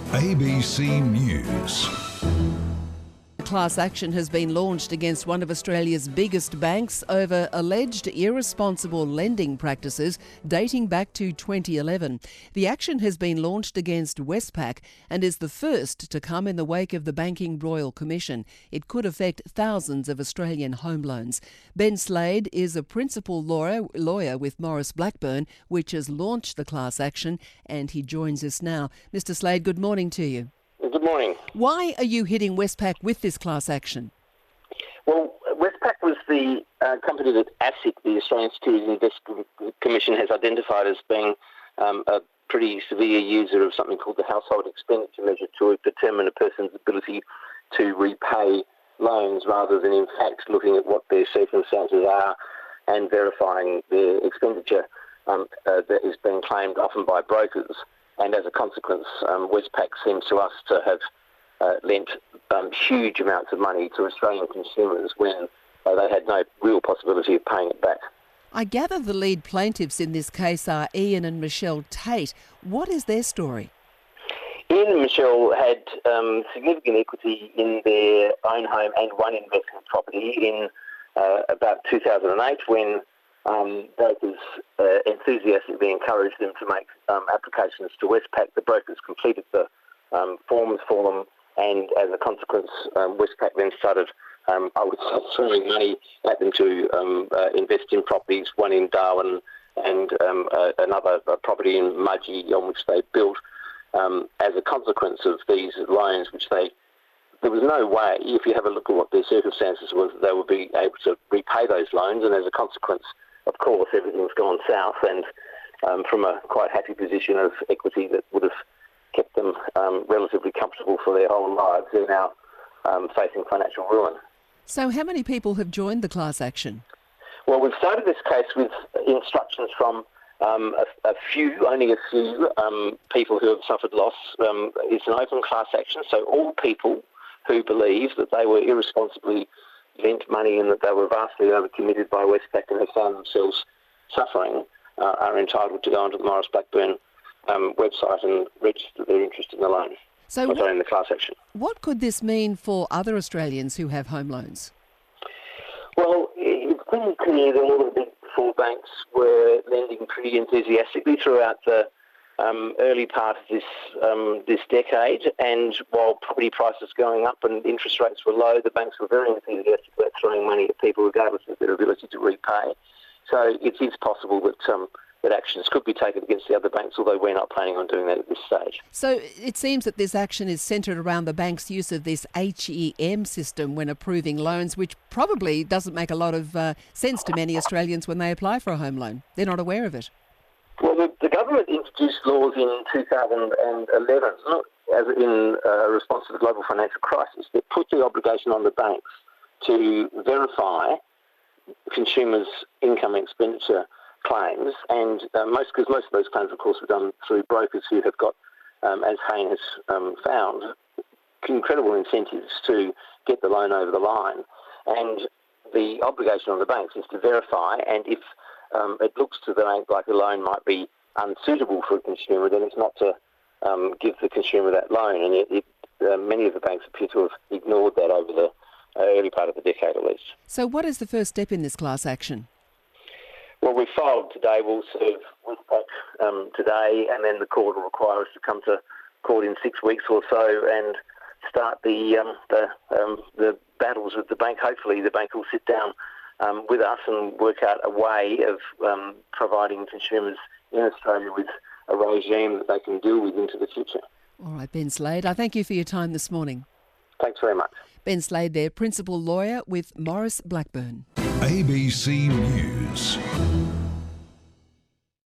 ABC News. Class action has been launched against one of Australia's biggest banks over alleged irresponsible lending practices dating back to 2011. The action has been launched against Westpac and is the first to come in the wake of the Banking Royal Commission. It could affect thousands of Australian home loans. Ben Slade is a principal lawyer with Maurice Blackburn, which has launched the class action, and he joins us now. Mr. Slade, good morning to you. Good morning. Why are you hitting Westpac with this class action? Well, Westpac was the company that ASIC, the Australian Securities and Investment Commission, has identified as being a pretty severe user of something called the household expenditure measure to determine a person's ability to repay loans rather than, in fact, looking at what their circumstances are and verifying their expenditure that is being claimed often by brokers. And as a consequence, Westpac seems to us to have lent huge amounts of money to Australian consumers when they had no real possibility of paying it back. I gather the lead plaintiffs in this case are Ian and Michelle Tate. What is their story? Ian and Michelle had significant equity in their own home and one investment property in about 2008 when brokers enthusiastically encouraged them to make applications to Westpac. The brokers completed the forms for them, and as a consequence, Westpac then started, throwing money at them to invest in properties, one in Darwin and another property in Mudgee on which they built. As a consequence of these loans, there was no way, if you have a look at what their circumstances were, they would be able to repay those loans, and as a consequence, of course, everything's gone south, and from a quite happy position of equity that would have kept them relatively comfortable for their whole lives, they're now facing financial ruin. So how many people have joined the class action? Well, we've started this case with instructions from only a few people who have suffered loss. It's an open class action, so all people who believe that they were irresponsibly lent money and that they were vastly overcommitted by Westpac and have found themselves suffering are entitled to go onto the Maurice Blackburn website and register their interest in the loan. In the class action. What could this mean for other Australians who have home loans? Well, it's pretty clear that all of the big four banks were lending pretty enthusiastically throughout the early part of this decade, and while property prices going up and interest rates were low, the banks were very enthusiastic about throwing money at people regardless of their ability to repay. So it is possible that that actions could be taken against the other banks, although we're not planning on doing that at this stage. So it seems that this action is centred around the bank's use of this HEM system when approving loans, which probably doesn't make a lot of sense to many Australians when they apply for a home loan. They're not aware of it. Well, the government introduced laws in 2011 as in response to the global financial crisis that put the obligation on the banks to verify consumers' income and expenditure claims, and most of those claims, of course, were done through brokers who have got, as Hayne has found, incredible incentives to get the loan over the line. And the obligation on the banks is to verify, and if it looks to the bank like the loan might be unsuitable for a consumer, then it's not to give the consumer that loan. And many of the banks appear to have ignored that over the early part of the decade at least. So what is the first step in this class action? Well, we filed today. We'll serve Westpac today, and then the court will require us to come to court in 6 weeks or so and start the battles with the bank. Hopefully the bank will sit down with us and work out a way of providing consumers in Australia with a regime that they can deal with into the future. All right, Ben Slade, I thank you for your time this morning. Thanks very much. Ben Slade there, principal lawyer with Maurice Blackburn. ABC News.